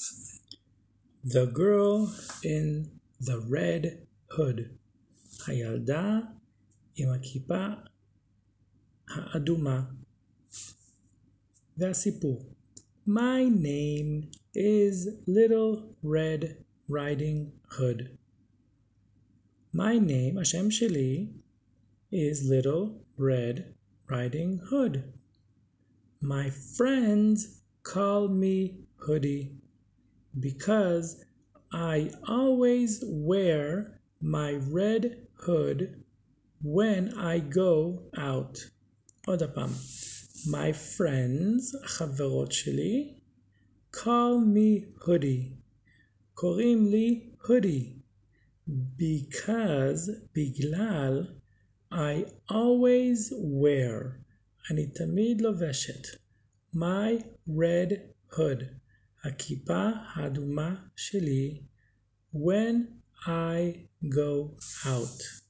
The girl in the red hood. הילדה עם הכיפה האדומה. והסיפור. My name is Little Red Riding Hood. My name, השם שלי, is Little Red Riding Hood. My friends call me Hoodie because I always wear my red hood when I go out. עוד הפעם. My friends, החברות שלי, call me Hoodie. קוראים לי Hoodie. Because, בגלל, I always wear, אני תמיד לובשת, my red hood, הכיפה האדומה שלי, when I go out.